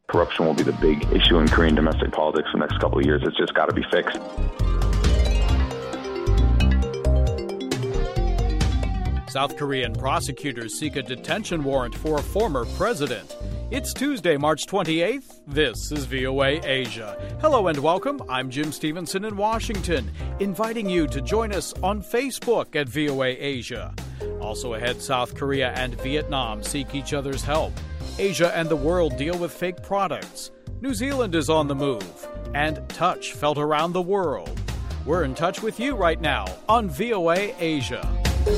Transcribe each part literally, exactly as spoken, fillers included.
Corruption will be the big issue in Korean domestic politics for the next couple of years. It's just got to be fixed. South Korean prosecutors seek a detention warrant for a former president. It's Tuesday, March twenty-eighth. This is V O A Asia. Hello and welcome. I'm Jim Stevenson in Washington, inviting you to join us on Facebook at V O A Asia. Also ahead, South Korea and Vietnam seek each other's help. Asia and the world deal with fake products. New Zealand is on the move. And touch felt around the world. We're in touch with you right now on V O A Asia.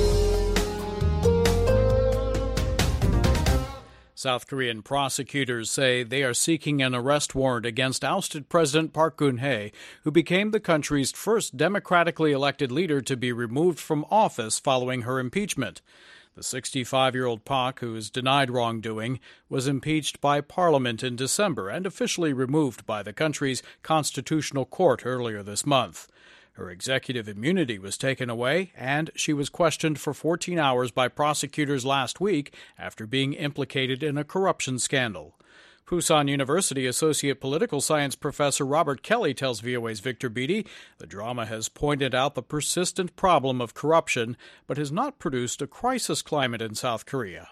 South Korean prosecutors say they are seeking an arrest warrant against ousted President Park Geun-hye, who became the country's first democratically elected leader to be removed from office following her impeachment. The sixty-five-year-old Park, who is denied wrongdoing, was impeached by Parliament in December and officially removed by the country's constitutional court earlier this month. Her executive immunity was taken away, and she was questioned for fourteen hours by prosecutors last week after being implicated in a corruption scandal. Pusan University Associate Political Science Professor Robert Kelly tells V O A's Victor Beattie the drama has pointed out the persistent problem of corruption, but has not produced a crisis climate in South Korea.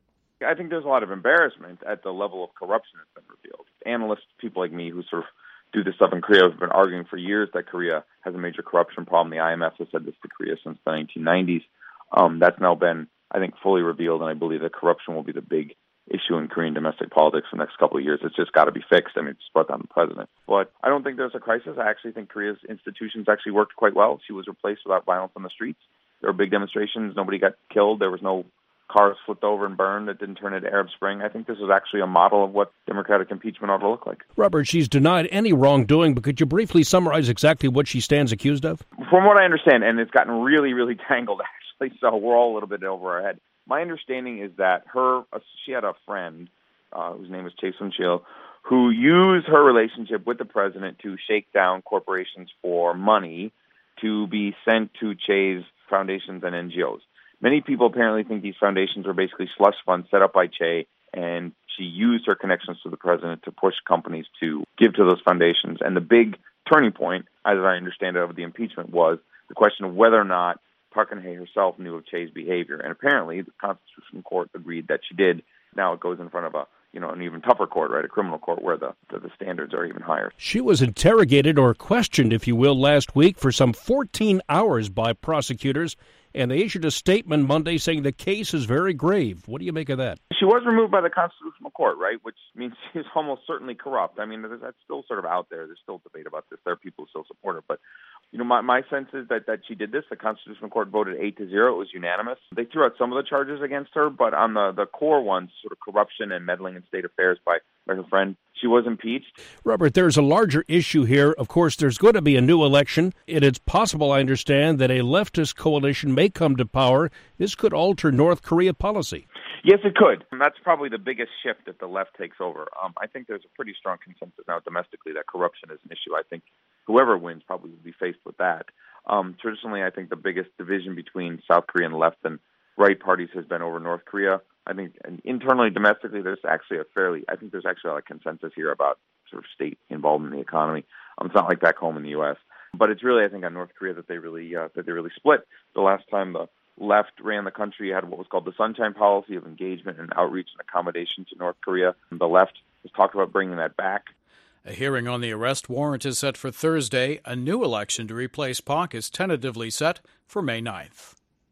I think there's a lot of embarrassment at the level of corruption that's been revealed. Analysts, people like me who sort of do this stuff in Korea, have been arguing for years that Korea has a major corruption problem. The I M F has said this to Korea since the nineteen nineties. Um, that's now been, I think, fully revealed, and I believe that corruption will be the big issue in Korean domestic politics for the next couple of years. It's just got to be fixed. I mean, it's brought down the president. But I don't think there's a crisis. I actually think Korea's institutions actually worked quite well. She was replaced without violence on the streets. There were big demonstrations. Nobody got killed. There was no cars flipped over and burned that didn't turn into Arab Spring. I think this is actually a model of what democratic impeachment ought to look like. Robert, she's denied any wrongdoing, but could you briefly summarize exactly what she stands accused of? From what I understand, and it's gotten really, really tangled, actually, so we're all a little bit over our head. My understanding is that her, uh, she had a friend uh, whose name was Chae Sun-chil, who used her relationship with the president to shake down corporations for money to be sent to Chae's foundations and N G Os. Many people apparently think these foundations were basically slush funds set up by Chae, and she used her connections to the president to push companies to give to those foundations. And the big turning point, as I understand it, of the impeachment was the question of whether or not Park Geun-hye herself knew of Chae's behavior. And apparently the Constitutional Court agreed that she did. Now it goes in front of a you know, an even tougher court, right, a criminal court where the, the, the standards are even higher. She was interrogated or questioned, if you will, last week for some fourteen hours by prosecutors, and they issued a statement Monday saying the case is very grave. What do you make of that? She was removed by the Constitutional Court, right, which means she's almost certainly corrupt. I mean, that's still sort of out there. There's still debate about this. There are people who still support her. But, you know, my, my sense is that, that she did this. The Constitutional Court voted eight to zero. It was unanimous. They threw out some of the charges against her, but on the, the core ones, sort of corruption and meddling in state affairs by, by her friend, she was impeached. Robert, there's a larger issue here. Of course, there's going to be a new election. It is possible, I understand, that a leftist coalition may come to power. This could alter North Korea policy. Yes, it could. And that's probably the biggest shift if the left takes over. Um, I think there's a pretty strong consensus now domestically that corruption is an issue. I think whoever wins probably will be faced with that. Um, traditionally, I think the biggest division between South Korean left and right parties has been over North Korea. I think and internally, domestically, there's actually a fairly, I think there's actually a lot of consensus here about sort of state involvement in the economy. Um, it's not like back home in the U S, but it's really, I think, on North Korea that they really uh, that they really split. The last time the left ran the country, had what was called the Sunshine Policy of engagement and outreach and accommodation to North Korea. And the left has talked about bringing that back. A hearing on the arrest warrant is set for Thursday. A new election to replace Park is tentatively set for May ninth.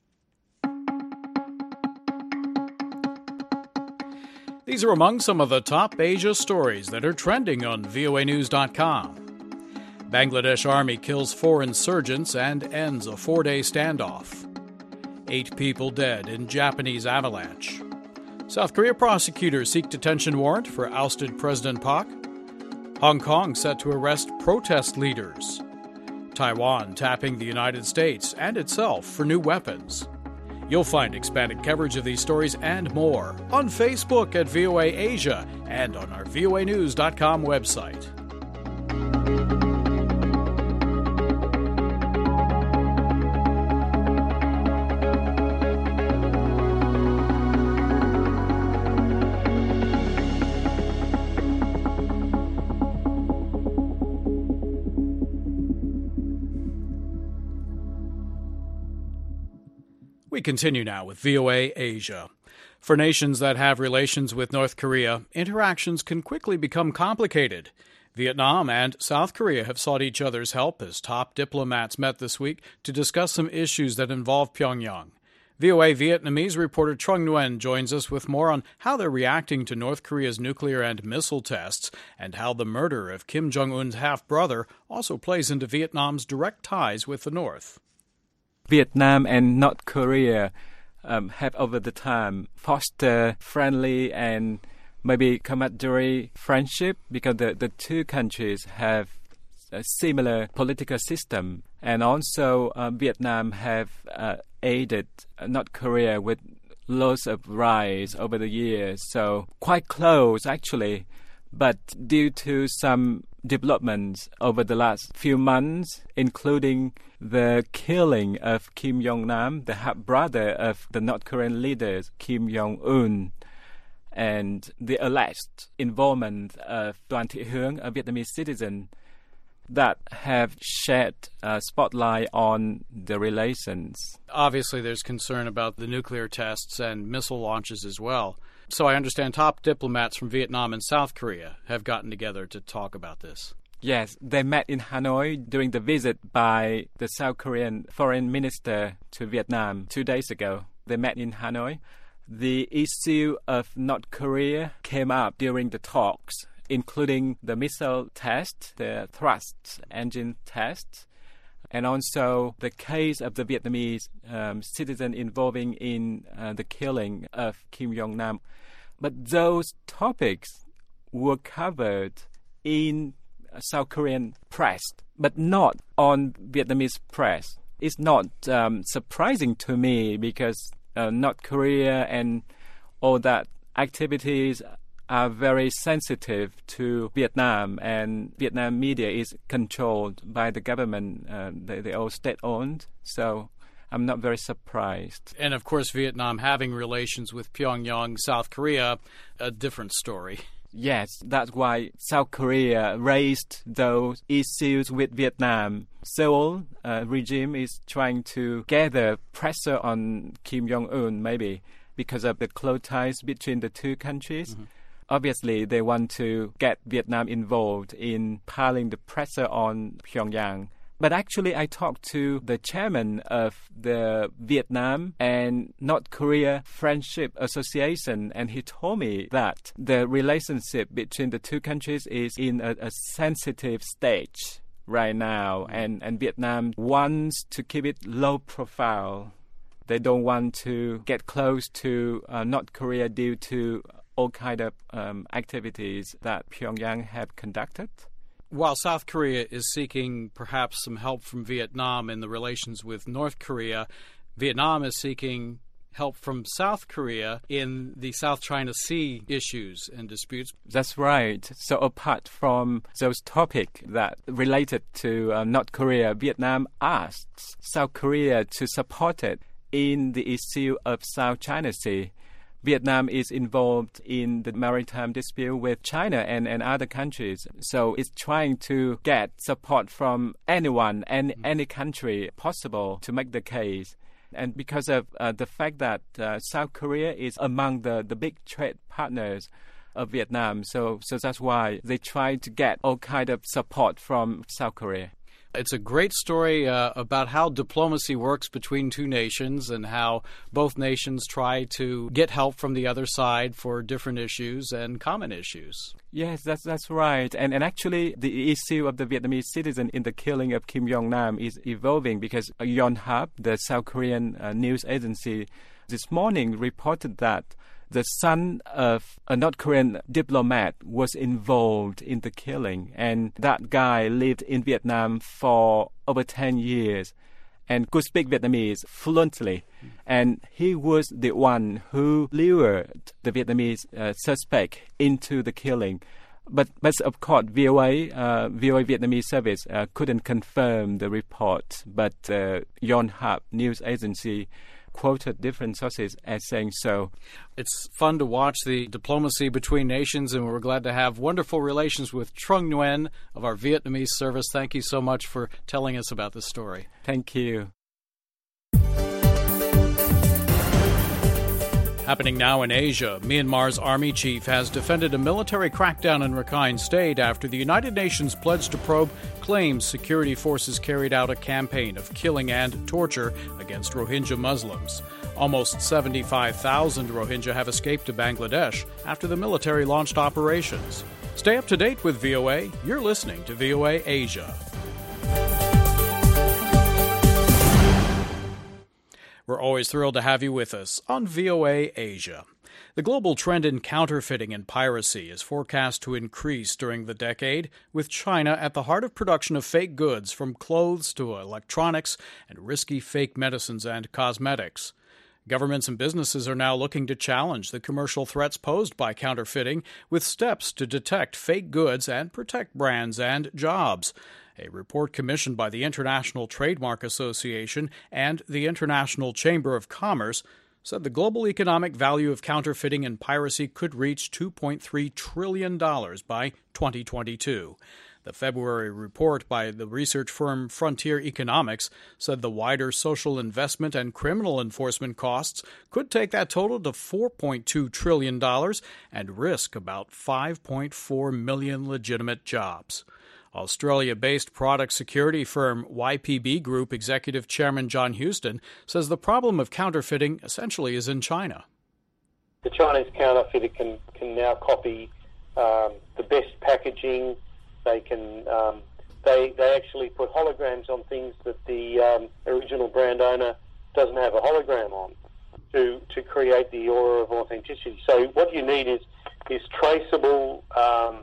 These are among some of the top Asia stories that are trending on V O A news dot com. Bangladesh Army kills four insurgents and ends a four-day standoff. Eight people dead in Japanese avalanche. South Korea prosecutors seek detention warrant for ousted President Park. Hong Kong set to arrest protest leaders. Taiwan tapping the United States and itself for new weapons. You'll find expanded coverage of these stories and more on Facebook at V O A Asia and on our V O A news dot com website. continue now with V O A Asia. For nations that have relations with North Korea, interactions can quickly become complicated. Vietnam and South Korea have sought each other's help as top diplomats met this week to discuss some issues that involve Pyongyang. V O A Vietnamese reporter Trung Nguyen joins us with more on how they're reacting to North Korea's nuclear and missile tests and how the murder of Kim Jong-un's half-brother also plays into Vietnam's direct ties with the North. Vietnam and North Korea um, have over the time fostered friendly and maybe camaraderie friendship because the, the two countries have a similar political system. And also uh, Vietnam have uh, aided North Korea with lots of rights over the years. So quite close actually. But due to some developments over the last few months, including the killing of Kim Jong-nam, the half-brother of the North Korean leader Kim Jong-un, and the alleged involvement of Đoàn Thị Hương, a Vietnamese citizen, that have shed a spotlight on the relations. Obviously, there's concern about the nuclear tests and missile launches as well. So I understand top diplomats from Vietnam and South Korea have gotten together to talk about this. Yes, they met in Hanoi during the visit by the South Korean foreign minister to Vietnam two days ago. They met in Hanoi. The issue of North Korea came up during the talks, including the missile test, the thrust engine test, and also the case of the Vietnamese um, citizen involving in uh, the killing of Kim Jong-nam. But those topics were covered in South Korean press, but not on Vietnamese press. It's not um, surprising to me because uh, North Korea and all that activities are very sensitive to Vietnam, and Vietnam media is controlled by the government. Uh, they, they're all state-owned, so I'm not very surprised. And, of course, Vietnam having relations with Pyongyang, South Korea, a different story. Yes, that's why South Korea raised those issues with Vietnam. Seoul uh, regime is trying to gather pressure on Kim Jong-un, maybe, because of the close ties between the two countries. Mm-hmm. Obviously, they want to get Vietnam involved in piling the pressure on Pyongyang. But actually, I talked to the chairman of the Vietnam and North Korea Friendship Association, and he told me that the relationship between the two countries is in a, a sensitive stage right now, and, and Vietnam wants to keep it low profile. They don't want to get close to uh, North Korea due to all kind of um, activities that Pyongyang have conducted. While South Korea is seeking perhaps some help from Vietnam in the relations with North Korea, Vietnam is seeking help from South Korea in the South China Sea issues and disputes. That's right. So apart from those topics that related to uh, North Korea, Vietnam asked South Korea to support it in the issue of South China Sea. Vietnam is involved in the maritime dispute with China and, and other countries. So it's trying to get support from anyone and mm-hmm. any country possible to make the case. And because of uh, the fact that uh, South Korea is among the, the big trade partners of Vietnam, so, so that's why they try to get all kind of support from South Korea. It's a great story uh, about how diplomacy works between two nations and how both nations try to get help from the other side for different issues and common issues. Yes, that's that's right. And and actually, the issue of the Vietnamese citizen in the killing of Kim Jong-nam is evolving because Yonhap, the South Korean uh, news agency, this morning reported that the son of a North Korean diplomat was involved in the killing, and that guy lived in Vietnam for over ten years and could speak Vietnamese fluently. Mm. And he was the one who lured the Vietnamese uh, suspect into the killing. But, but of course, V O A, uh, V O A Vietnamese service uh, couldn't confirm the report, but uh, Yonhap news agency quoted different sources as saying so. It's fun to watch the diplomacy between nations, and we're glad to have wonderful relations with Trung Nguyen of our Vietnamese service. Thank you so much for telling us about this story. Thank you. Happening now in Asia, Myanmar's army chief has defended a military crackdown in Rakhine State after the United Nations pledge to probe claims security forces carried out a campaign of killing and torture against Rohingya Muslims. Almost seventy-five thousand Rohingya have escaped to Bangladesh after the military launched operations. Stay up to date with V O A. You're listening to V O A Asia. We're always thrilled to have you with us on V O A Asia. The global trend in counterfeiting and piracy is forecast to increase during the decade, with China at the heart of production of fake goods from clothes to electronics and risky fake medicines and cosmetics. Governments and businesses are now looking to challenge the commercial threats posed by counterfeiting with steps to detect fake goods and protect brands and jobs. A report commissioned by the International Trademark Association and the International Chamber of Commerce said the global economic value of counterfeiting and piracy could reach two point three trillion dollars by twenty twenty-two. The February report by the research firm Frontier Economics said the wider social investment and criminal enforcement costs could take that total to four point two trillion dollars and risk about five point four million legitimate jobs. Australia-based product security firm Y P B Group Executive Chairman John Houston says the problem of counterfeiting essentially is in China. The Chinese counterfeiter can, can now copy um, the best packaging. They can um, they they actually put holograms on things that the um, original brand owner doesn't have a hologram on to to create the aura of authenticity. So what you need is is traceable, um,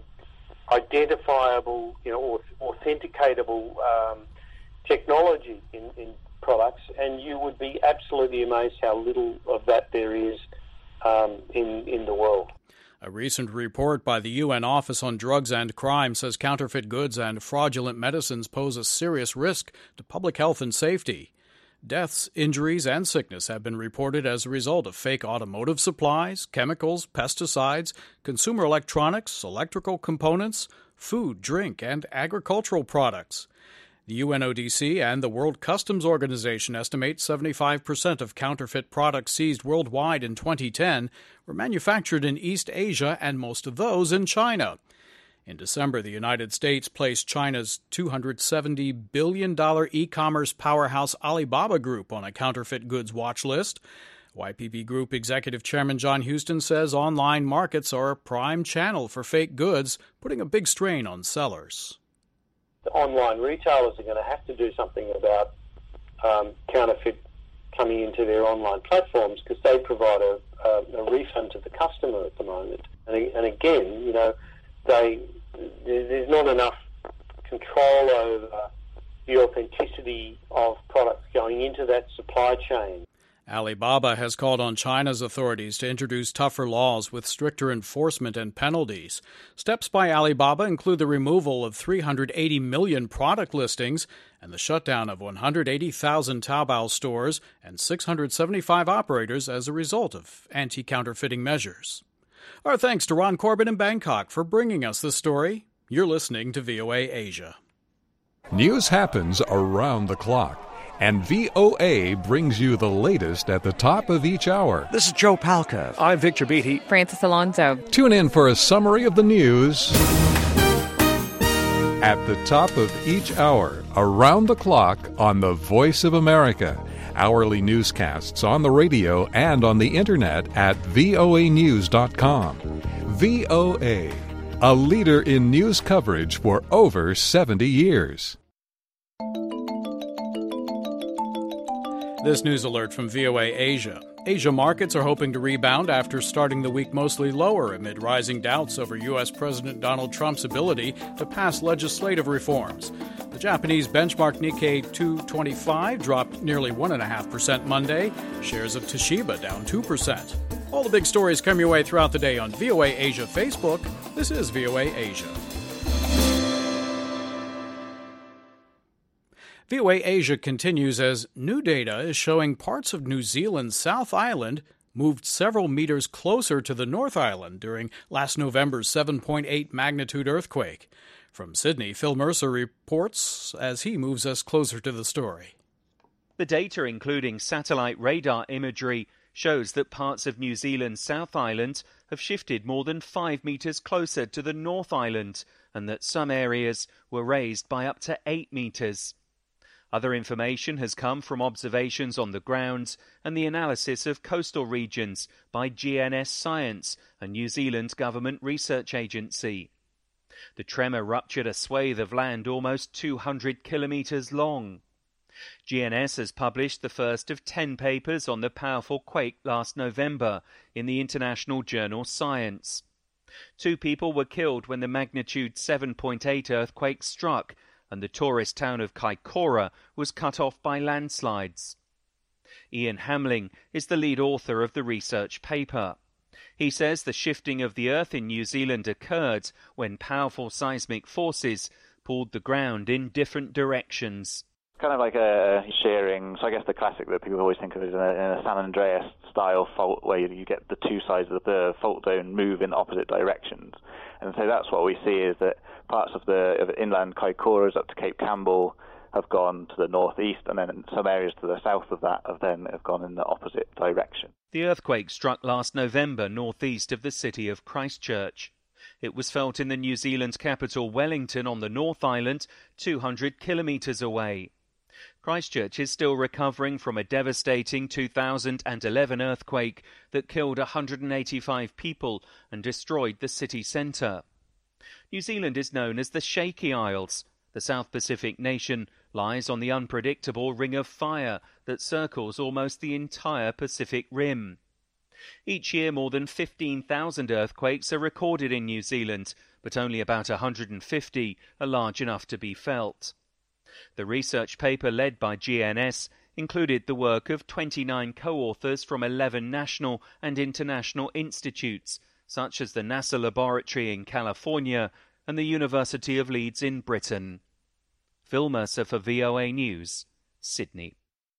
identifiable, you know, authenticatable um, technology in, in products, and you would be absolutely amazed how little of that there is um, in in the world. A recent report by the U N Office on Drugs and Crime says counterfeit goods and fraudulent medicines pose a serious risk to public health and safety. Deaths, injuries, and sickness have been reported as a result of fake automotive supplies, chemicals, pesticides, consumer electronics, electrical components, food, drink, and agricultural products. The U N O D C and the World Customs Organization estimate seventy-five percent of counterfeit products seized worldwide in twenty ten were manufactured in East Asia, and most of those in China. In December, the United States placed China's two hundred seventy billion dollars e-commerce powerhouse Alibaba Group on a counterfeit goods watch list. Y P B Group Executive Chairman John Houston says online markets are a prime channel for fake goods, putting a big strain on sellers. The online retailers are going to have to do something about um, counterfeit coming into their online platforms, because they provide a, a, a refund to the customer at the moment. And, and again, you know, they there's not enough control over the authenticity of products going into that supply chain. Alibaba has called on China's authorities to introduce tougher laws with stricter enforcement and penalties. Steps by Alibaba include the removal of three hundred eighty million product listings and the shutdown of one hundred eighty thousand Taobao stores and six hundred seventy-five operators as a result of anti-counterfeiting measures. Our thanks to Ron Corbin in Bangkok for bringing us this story. You're listening to V O A Asia. News happens around the clock, and V O A brings you the latest at the top of each hour. This is Joe Palca. I'm Victor Beatty. Francis Alonso. Tune in for a summary of the news at the top of each hour, around the clock on the Voice of America. Hourly newscasts on the radio and on the internet at voa news dot com. V O A, a leader in news coverage for over seventy years. This news alert from V O A Asia. Asia markets are hoping to rebound after starting the week mostly lower amid rising doubts over U S. President Donald Trump's ability to pass legislative reforms. The Japanese benchmark Nikkei two twenty-five dropped nearly one point five percent Monday. Shares of Toshiba down two percent. All the big stories come your way throughout the day on V O A Asia Facebook. This is V O A Asia. V O A Asia continues as new data is showing parts of New Zealand's South Island moved several meters closer to the North Island during last November's seven point eight magnitude earthquake. From Sydney, Phil Mercer reports as he moves us closer to the story. The data, including satellite radar imagery, shows that parts of New Zealand's South Island have shifted more than five metres closer to the North Island, and that some areas were raised by up to eight metres. Other information has come from observations on the ground and the analysis of coastal regions by G N S Science, a New Zealand government research agency. The tremor ruptured a swathe of land almost two hundred kilometres long. G N S has published the first of ten papers on the powerful quake last November in the international journal Science. Two people were killed when the magnitude seven point eight earthquake struck, and the tourist town of Kaikoura was cut off by landslides. Ian Hamling is the lead author of the research paper. He says the shifting of the earth in New Zealand occurred when powerful seismic forces pulled the ground in different directions. Kind of like a sharing, so I guess the classic that people always think of is in a, in a San Andreas style fault where you, you get the two sides of the fault zone move in opposite directions. And so that's what we see is that parts of the of inland Kaikouras up to Cape Campbell have gone to the northeast, and then some areas to the south of that have then have gone in the opposite direction. The earthquake struck last November northeast of the city of Christchurch. It was felt in the New Zealand capital Wellington on the North Island, two hundred kilometres away. Christchurch is still recovering from a devastating two thousand eleven earthquake that killed one hundred eighty-five people and destroyed the city centre. New Zealand is known as the Shaky Isles. The South Pacific nation lies on the unpredictable Ring of Fire that circles almost the entire Pacific Rim. Each year more than fifteen thousand earthquakes are recorded in New Zealand, but only about one hundred fifty are large enough to be felt. The research paper led by G N S included the work of twenty-nine co-authors from eleven national and international institutes, such as the NASA laboratory in California and the University of Leeds in Britain. Phil Mercer for V O A News, Sydney.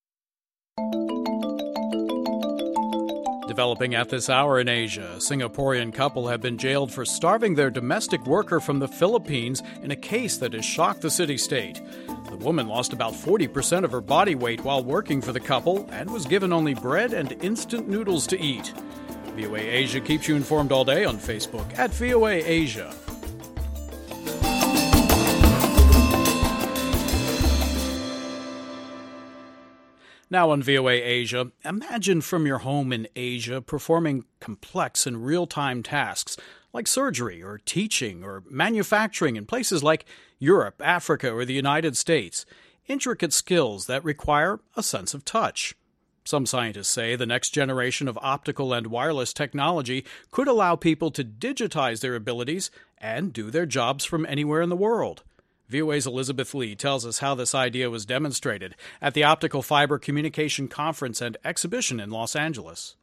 Developing at this hour in Asia, a Singaporean couple have been jailed for starving their domestic worker from the Philippines in a case that has shocked the city-state. The woman lost about forty percent of her body weight while working for the couple and was given only bread and instant noodles to eat. V O A Asia keeps you informed all day on Facebook at V O A Asia. Now on V O A Asia, imagine from your home in Asia performing complex and real-time tasks like surgery or teaching or manufacturing in places like Europe, Africa, or the United States. Intricate skills that require a sense of touch. Some scientists say the next generation of optical and wireless technology could allow people to digitize their abilities and do their jobs from anywhere in the world. V O A's Elizabeth Lee tells us how this idea was demonstrated at the Optical Fiber Communication Conference and Exhibition in Los Angeles.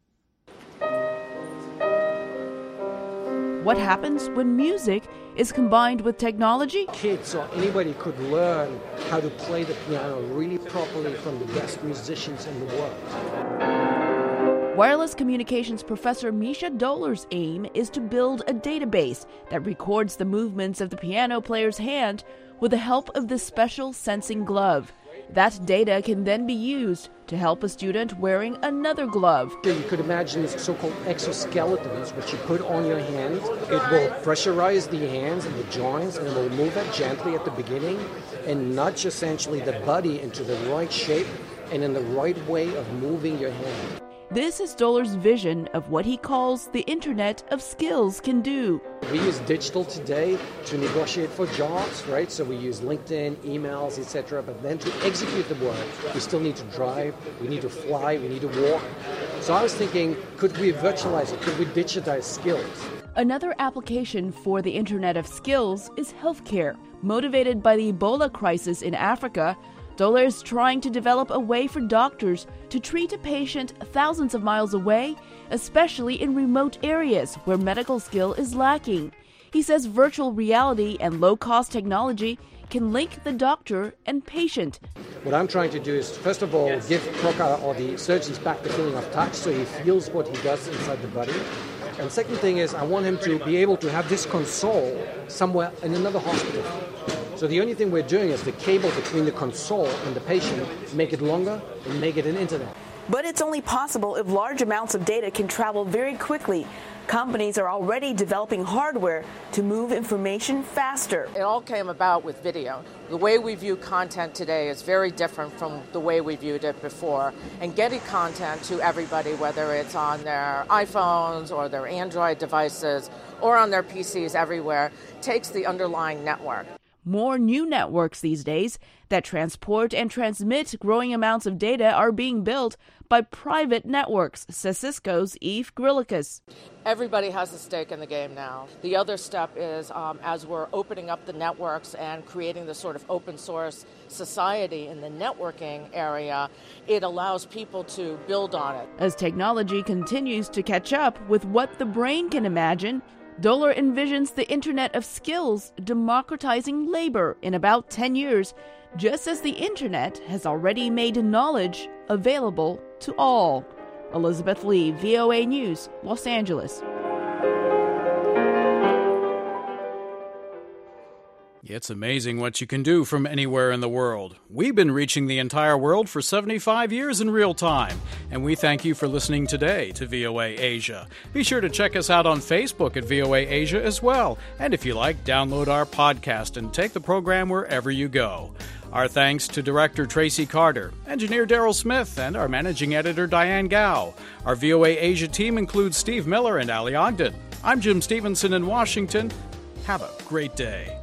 What happens when music is combined with technology? Kids or anybody could learn how to play the piano really properly from the best musicians in the world. Wireless communications professor Misha Dolar's aim is to build a database that records the movements of the piano player's hand with the help of this special sensing glove. That data can then be used to help a student wearing another glove. You could imagine so-called exoskeletons, which you put on your hand. It will pressurize the hands and the joints, and it will move it gently at the beginning and nudge essentially the body into the right shape and in the right way of moving your hand. This is Dolar's vision of what he calls the Internet of Skills can do. We use digital today to negotiate for jobs, right? So we use LinkedIn, emails, et cetera. But then to execute the work, we still need to drive, we need to fly, we need to walk. So I was thinking, could we virtualize it? Could we digitize skills? Another application for the Internet of Skills is healthcare. Motivated by the Ebola crisis in Africa, Dolar is trying to develop a way for doctors to treat a patient thousands of miles away, especially in remote areas where medical skill is lacking. He says virtual reality and low-cost technology can link the doctor and patient. What I'm trying to do is, first of all, yes. give Proka or the surgeons back the feeling of touch so he feels what he does inside the body. And second thing is, I want him to be able to have this console somewhere in another hospital. So the only thing we're doing is the cable between the console and the patient, make it longer and make it an internet. But it's only possible if large amounts of data can travel very quickly. Companies are already developing hardware to move information faster. It all came about with video. The way we view content today is very different from the way we viewed it before. And getting content to everybody, whether it's on their iPhones or their Android devices or on their P Cs everywhere, takes the underlying network. More new networks these days that transport and transmit growing amounts of data are being built by private networks, says Cisco's Eve Grillicus. Everybody has a stake in the game now. The other step is um, as we're opening up the networks and creating this sort of open source society in the networking area, it allows people to build on it. As technology continues to catch up with what the brain can imagine, Doller envisions the Internet of Skills democratizing labor in about ten years, just as the Internet has already made knowledge available to all. Elizabeth Lee, V O A News, Los Angeles. It's amazing what you can do from anywhere in the world. We've been reaching the entire world for seventy-five years in real time, and we thank you for listening today to V O A Asia. Be sure to check us out on Facebook at V O A Asia as well, and if you like, download our podcast and take the program wherever you go. Our thanks to Director Tracy Carter, Engineer Daryl Smith, and our Managing Editor Diane Gao. Our V O A Asia team includes Steve Miller and Ali Ogden. I'm Jim Stevenson in Washington. Have a great day.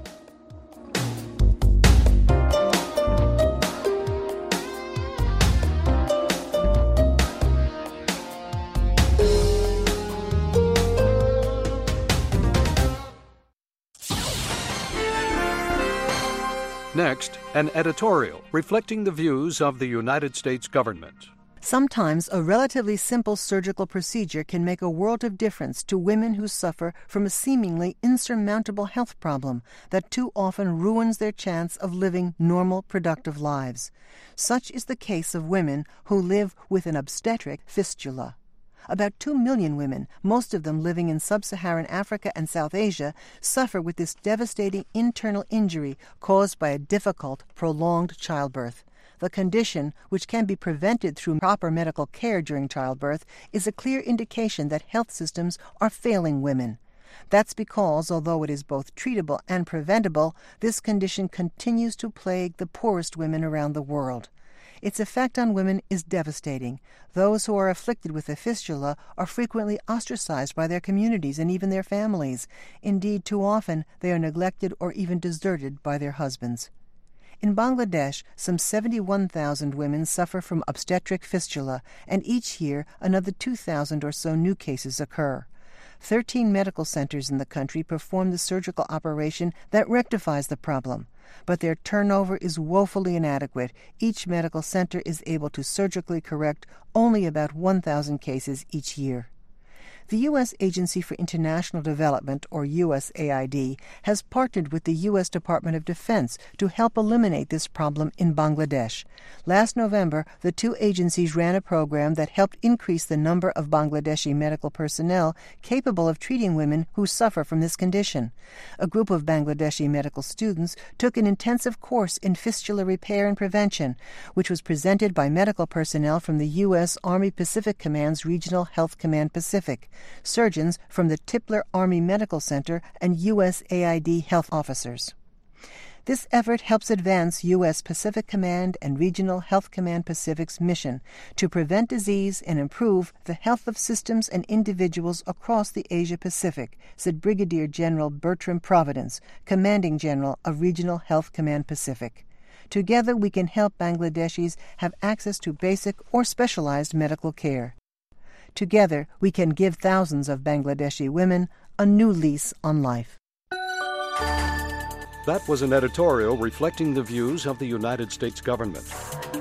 Next, an editorial reflecting the views of the United States government. Sometimes a relatively simple surgical procedure can make a world of difference to women who suffer from a seemingly insurmountable health problem that too often ruins their chance of living normal, productive lives. Such is the case of women who live with an obstetric fistula. About two million women, most of them living in sub-Saharan Africa and South Asia, suffer with this devastating internal injury caused by a difficult, prolonged childbirth. The condition, which can be prevented through proper medical care during childbirth, is a clear indication that health systems are failing women. That's because, although it is both treatable and preventable, this condition continues to plague the poorest women around the world. Its effect on women is devastating. Those who are afflicted with a fistula are frequently ostracized by their communities and even their families. Indeed, too often they are neglected or even deserted by their husbands. In Bangladesh, some seventy-one thousand women suffer from obstetric fistula, and each year another two thousand or so new cases occur. Thirteen medical centers in the country perform the surgical operation that rectifies the problem, but their turnover is woefully inadequate. Each medical center is able to surgically correct only about one thousand cases each year. The U S Agency for International Development, or U S A I D, has partnered with the U S Department of Defense to help eliminate this problem in Bangladesh. Last November, the two agencies ran a program that helped increase the number of Bangladeshi medical personnel capable of treating women who suffer from this condition. A group of Bangladeshi medical students took an intensive course in fistula repair and prevention, which was presented by medical personnel from the U S Army Pacific Command's Regional Health Command Pacific, surgeons from the Tipler Army Medical Center, and U S A I D health officers. This effort helps advance U S Pacific Command and Regional Health Command Pacific's mission to prevent disease and improve the health of systems and individuals across the Asia-Pacific, said Brigadier General Bertram Providence, Commanding General of Regional Health Command Pacific. Together we can help Bangladeshis have access to basic or specialized medical care. Together, we can give thousands of Bangladeshi women a new lease on life. That was an editorial reflecting the views of the United States government.